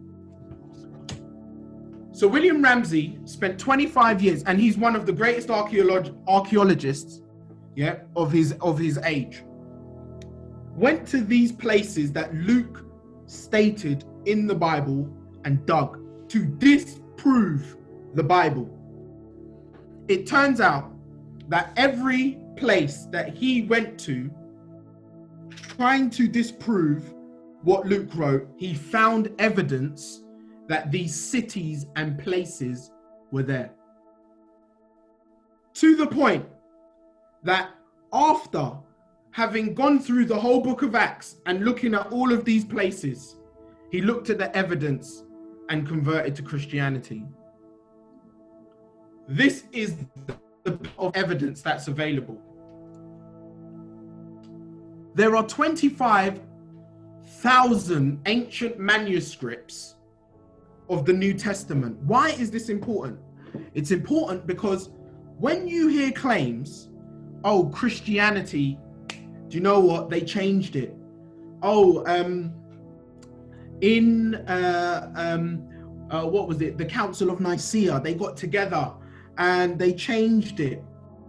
Speaker 3: So William Ramsay spent twenty-five years, and he's one of the greatest archaeolog- archaeologists yeah, of his of his age. Went to these places that Luke stated in the Bible and dug to disprove the Bible. It turns out that every place that he went to trying to disprove what Luke wrote, he found evidence that these cities and places were there. To the point that after having gone through the whole book of Acts and looking at all of these places, he looked at the evidence and converted to Christianity. This is the bit of evidence that's available. There are twenty-five thousand ancient manuscripts of the New Testament. Why is this important? It's important because when you hear claims, oh, Christianity, do you know what? They changed it. Oh, um, in, uh, um, uh, what was it? The Council of Nicaea, they got together and they changed it.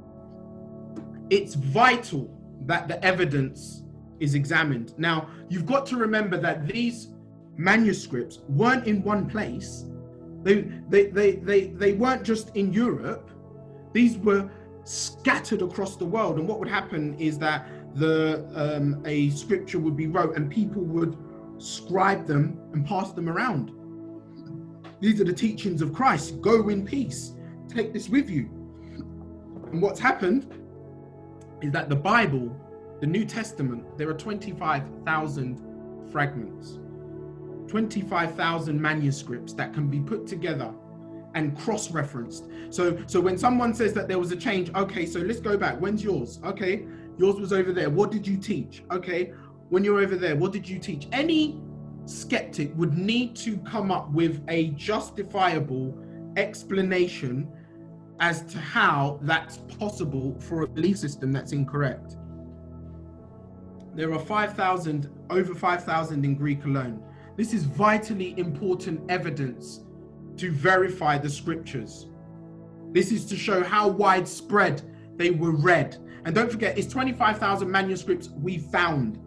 Speaker 3: It's vital that the evidence is examined. Now, you've got to remember that these manuscripts weren't in one place. They, they, they, they, they weren't just in Europe. These were scattered across the world. And what would happen is that the um, a scripture would be wrote and people would scribe them and pass them around. These are the teachings of Christ. Go in peace. Take this with you. And what's happened is that the Bible, the New Testament, there are twenty-five thousand fragments, twenty-five thousand manuscripts that can be put together and cross-referenced. So, so when someone says that there was a change, okay, so let's go back. When's yours? Okay, yours was over there. What did you teach? Okay, when you're over there, what did you teach? Any skeptic would need to come up with a justifiable explanation as to how that's possible for a belief system that's incorrect. There are five thousand, over five thousand in Greek alone. This is vitally important evidence to verify the scriptures. This is to show how widespread they were read. And don't forget, it's twenty-five thousand manuscripts we found.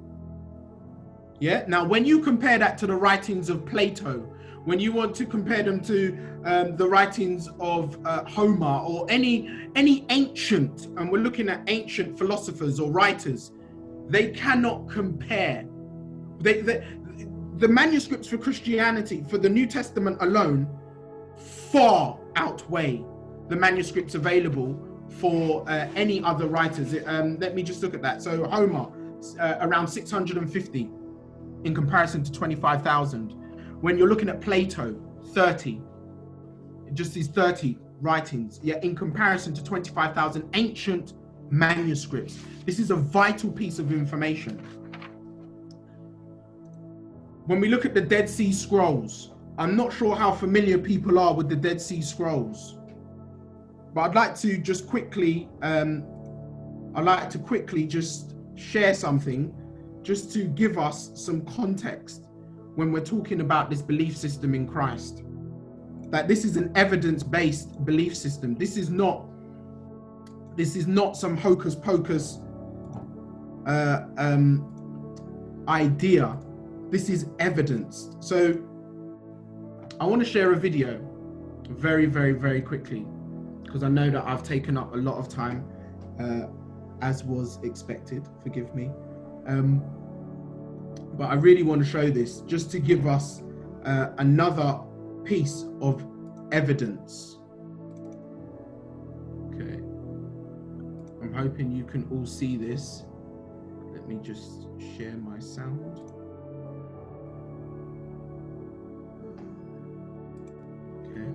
Speaker 3: Yeah. Now, when you compare that to the writings of Plato, when you want to compare them to um, the writings of uh, Homer or any any ancient, and we're looking at ancient philosophers or writers, they cannot compare. They, they, the manuscripts for Christianity, for the New Testament alone, far outweigh the manuscripts available for uh, any other writers. Um, let me just look at that. So Homer, uh, around six hundred fifty in comparison to twenty-five thousand. When you're looking at Plato, thirty, just these thirty writings, yet in comparison to twenty-five thousand ancient manuscripts. This is a vital piece of information. When we look at the Dead Sea Scrolls, I'm not sure how familiar people are with the Dead Sea Scrolls, but I'd like to just quickly, um, I'd like to quickly just share something just to give us some context when we're talking about this belief system in Christ. That this is an evidence-based belief system. This is not, this is not some hocus pocus uh, um, idea. This is evidence. So I want to share a video very, very, very quickly, because I know that I've taken up a lot of time, uh, as was expected, forgive me. Um, but I really want to show this just to give us uh, another piece of evidence. Okay, I'm hoping you can all see this. Let me just share my sound. Okay.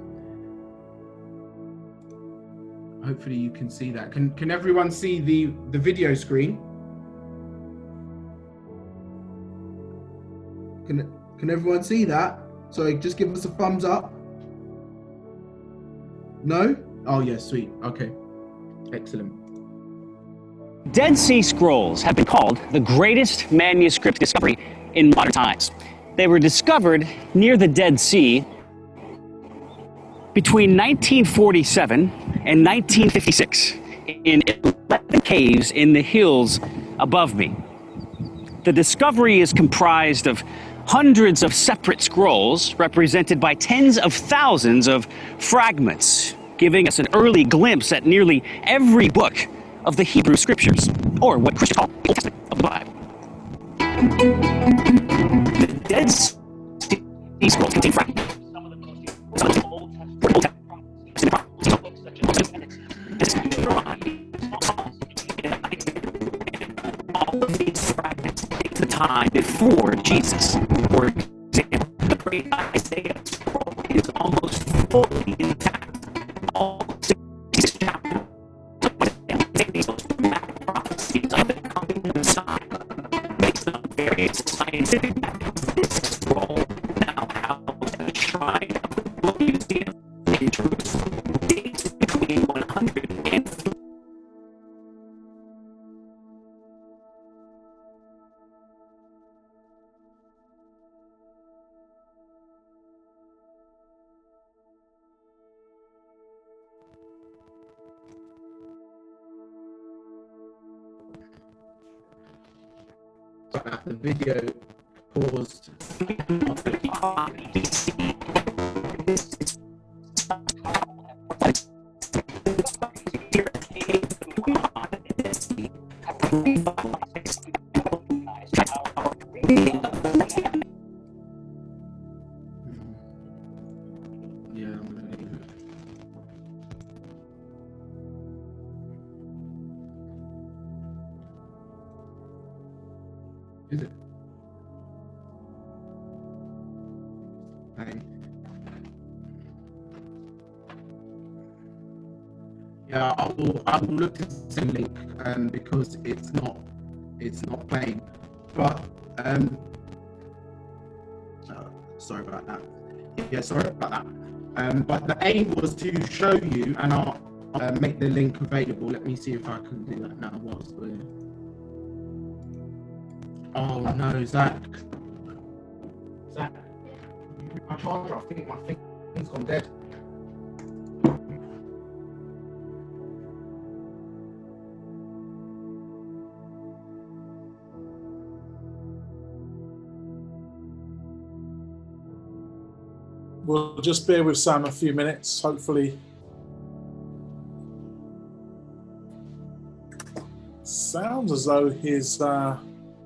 Speaker 3: Hopefully you can see that. Can can everyone see the the video screen? Can can everyone see that? So just give us a thumbs up. No? Oh yeah, sweet. Okay. Excellent.
Speaker 4: Dead Sea Scrolls have been called the greatest manuscript discovery in modern times. They were discovered near the Dead Sea between nineteen forty-seven and nineteen fifty-six in eleven caves in the hills above me. The discovery is comprised of hundreds of separate scrolls represented by tens of thousands of fragments, giving us an early glimpse at nearly every book of the Hebrew Scriptures, or what Christians call the Old Testament of the Bible. The Dead Sea Scrolls contain fragments of some of the most important Old Testament prophets in the prophets, books such as Exodus, Deuteronomy, Psalms, time before Jesus. For example, the great Isaiah scroll is almost fully intact. All six chapters of dramatic prophecies of the coming Messiah based on various scientific methods. This scroll now housed at the shrine of the Book Museum in Jerusalem dates between one hundred and
Speaker 3: the video paused. Yeah, I'm gonna leave it. Is it? Hey. Yeah, I will. I will look at the same link um, because it's not. It's not playing. But um, uh, sorry about that. Yeah, sorry about that. Um, but the aim was to show you, and I'll uh, make the link available. Let me see if I can do that now. Whilst we're Oh no, Zach. Zach. My charger, I think my thing's gone dead.
Speaker 1: We'll just bear with Sam a few minutes, hopefully. Sounds as though his uh,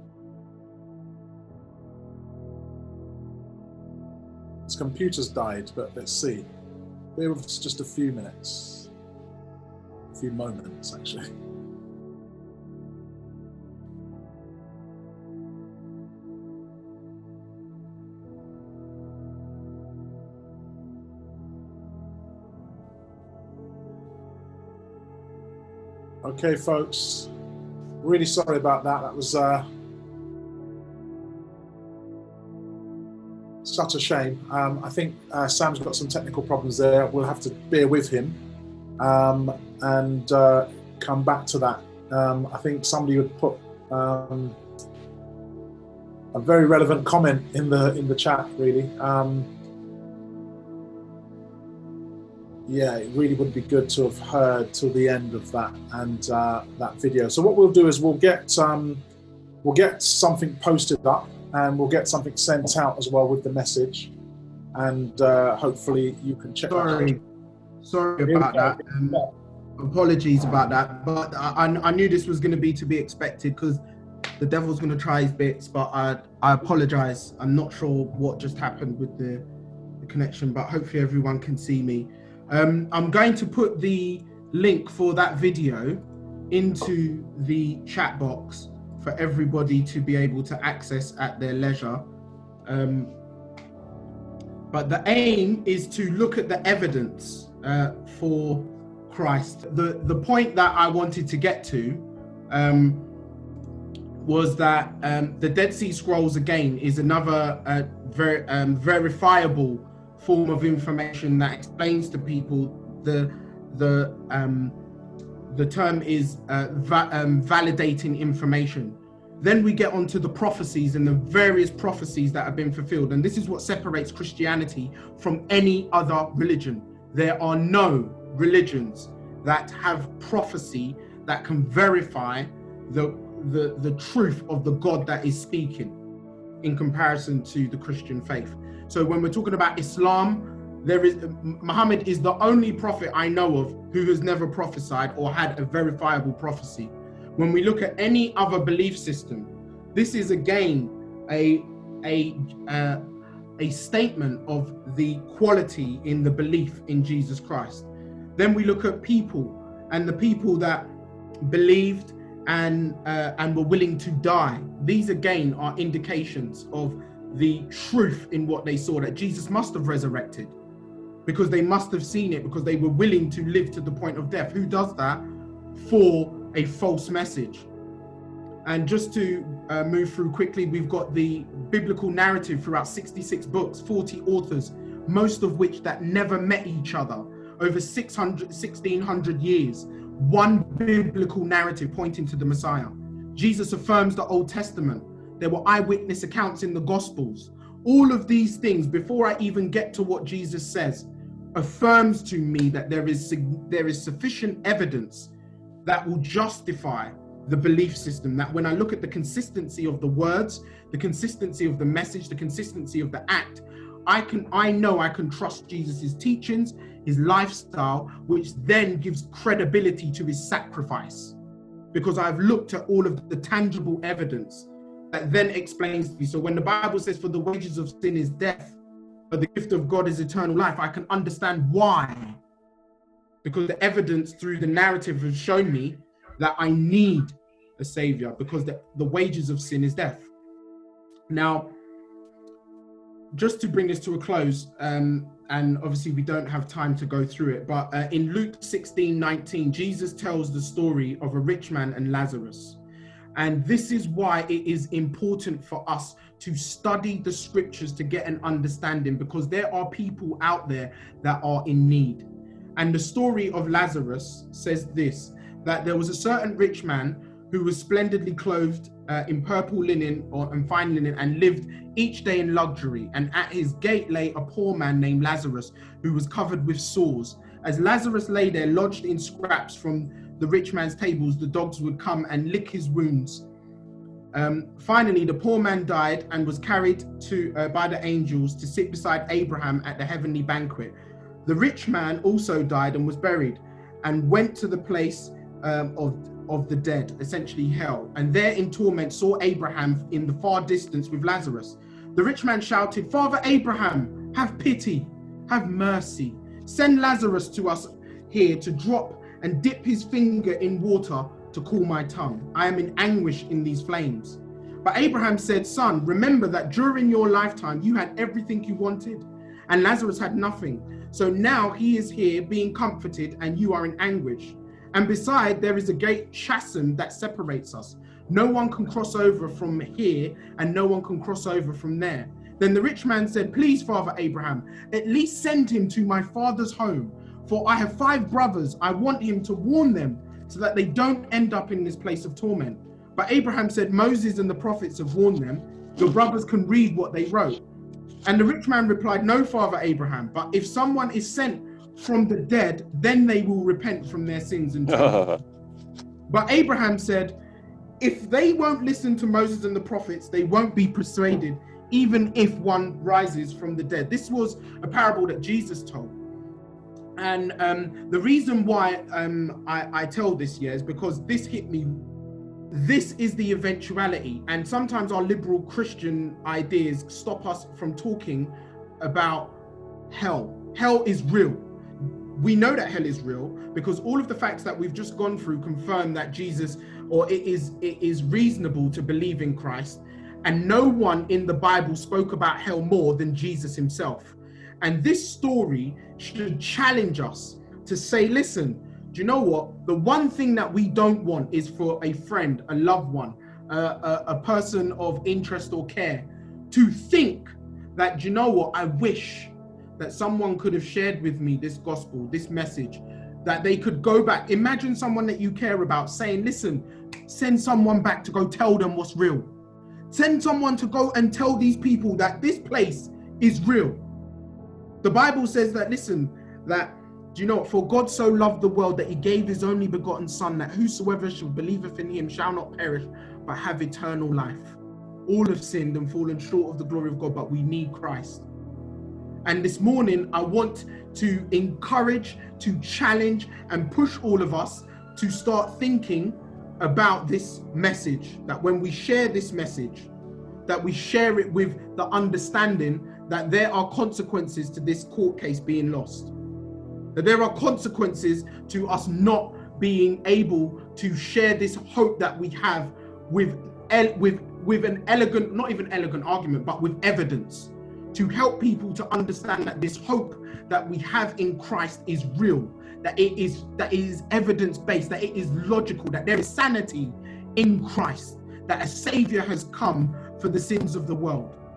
Speaker 1: his computer's died, but let's see. Bear with us just a few minutes. A few moments, actually. Okay, folks, really sorry about that. That was uh, such a shame. Um, I think uh, Sam's got some technical problems there. We'll have to bear with him um, and uh, come back to that. Um, I think somebody would put um, a very relevant comment in the in the chat, really. Um, Yeah, it really would be good to have heard till the end of that and uh, that video. So what we'll do is we'll get um, we'll get something posted up and we'll get something sent out as well with the message, and uh, hopefully you can check.
Speaker 3: Sorry,
Speaker 1: that
Speaker 3: sorry about that. Um, apologies about that, but I, I knew this was going to be to be expected because the devil's going to try his bits. But I I apologize. I'm not sure what just happened with the, the connection, but hopefully everyone can see me. Um, I'm going to put the link for that video into the chat box for everybody to be able to access at their leisure. Um, but the aim is to look at the evidence uh, for Christ. The, the point that I wanted to get to um, was that um, the Dead Sea Scrolls, again, is another uh, ver um, verifiable form of information that explains to people the the um the term is uh, va um, validating information. Then we get onto the prophecies and the various prophecies that have been fulfilled, and this is what separates Christianity from any other religion. There are no religions that have prophecy that can verify the the the truth of the God that is speaking in comparison to the Christian faith. So when we're talking about Islam, there is Muhammad is the only prophet I know of who has never prophesied or had a verifiable prophecy. When we look at any other belief system, this is again a a uh, a statement of the quality in the belief in Jesus Christ. Then we look at people and the people that believed and uh, and were willing to die. These again are indications of the truth in what they saw, that Jesus must have resurrected, because they must have seen it, because they were willing to live to the point of death. Who does that for a false message? And just to uh, move through quickly, we've got the biblical narrative throughout sixty-six books, forty authors, most of which that never met each other over six hundred, sixteen hundred years. One biblical narrative pointing to the Messiah. Jesus affirms the Old Testament. There were eyewitness accounts in the Gospels. All of these things, before I even get to what Jesus says, affirms to me that there is there is sufficient evidence that will justify the belief system. That when I look at the consistency of the words, the consistency of the message, the consistency of the act, I can I know I can trust Jesus's teachings, his lifestyle, which then gives credibility to his sacrifice, because I've looked at all of the tangible evidence that then explains to me. So when the Bible says, for the wages of sin is death, but the gift of God is eternal life, I can understand why. Because the evidence through the narrative has shown me that I need a savior, because the, the wages of sin is death. Now, just to bring this to a close, um, and obviously we don't have time to go through it, but uh, in Luke sixteen nineteen, Jesus tells the story of a rich man and Lazarus. And this is why it is important for us to study the scriptures to get an understanding, because there are people out there that are in need. And the story of Lazarus says this, that there was a certain rich man who was splendidly clothed uh, in purple linen or and fine linen, and lived each day in luxury. And at his gate lay a poor man named Lazarus, who was covered with sores. As Lazarus lay there, lodged in scraps from the rich man's tables, the dogs would come and lick his wounds. Um, finally, the poor man died and was carried to uh, by the angels to sit beside Abraham at the heavenly banquet. The rich man also died and was buried, and went to the place um, of of the dead, essentially hell, and there in torment saw Abraham in the far distance with Lazarus. The rich man shouted, "Father Abraham, have pity, have mercy. Send Lazarus to us here to drop and dip his finger in water to cool my tongue. I am in anguish in these flames." But Abraham said, "Son, remember that during your lifetime you had everything you wanted, and Lazarus had nothing. So now he is here being comforted, and you are in anguish. And beside, there is a great chasm that separates us. No one can cross over from here, and no one can cross over from there." Then the rich man said, "Please, Father Abraham, at least send him to my father's home, for I have five brothers. I want him to warn them so that they don't end up in this place of torment." But Abraham said, "Moses and the prophets have warned them. Your brothers can read what they wrote." And the rich man replied, "No, Father Abraham, but if someone is sent from the dead, then they will repent from their sins and turn." But Abraham said, "If they won't listen to Moses and the prophets, they won't be persuaded, even if one rises from the dead." This was a parable that Jesus told. And um, the reason why um, I, I tell this here is because this hit me. This is the eventuality. And sometimes our liberal Christian ideas stop us from talking about hell. Hell is real. We know that hell is real because all of the facts that we've just gone through confirm that Jesus, or it is it is reasonable to believe in Christ. And no one in the Bible spoke about hell more than Jesus himself. And this story should challenge us to say, listen, do you know what? The one thing that we don't want is for a friend, a loved one, uh, a, a person of interest or care to think that, do you know what? I wish that someone could have shared with me this gospel, this message, that they could go back. Imagine someone that you care about saying, listen, send someone back to go tell them what's real. Send someone to go and tell these people that this place is real. The Bible says that, listen, that, do you know what? For God so loved the world that he gave his only begotten son, that whosoever shall believeth in him shall not perish, but have eternal life. All have sinned and fallen short of the glory of God, but we need Christ. And this morning, I want to encourage, to challenge, and push all of us to start thinking about this message, that when we share this message, that we share it with the understanding that there are consequences to this court case being lost. That there are consequences to us not being able to share this hope that we have with with with an elegant, not even elegant argument, but with evidence, to help people to understand that this hope that we have in Christ is real, that it is that it is evidence-based, that it is logical, that there is sanity in Christ, that a Savior has come for the sins of the world.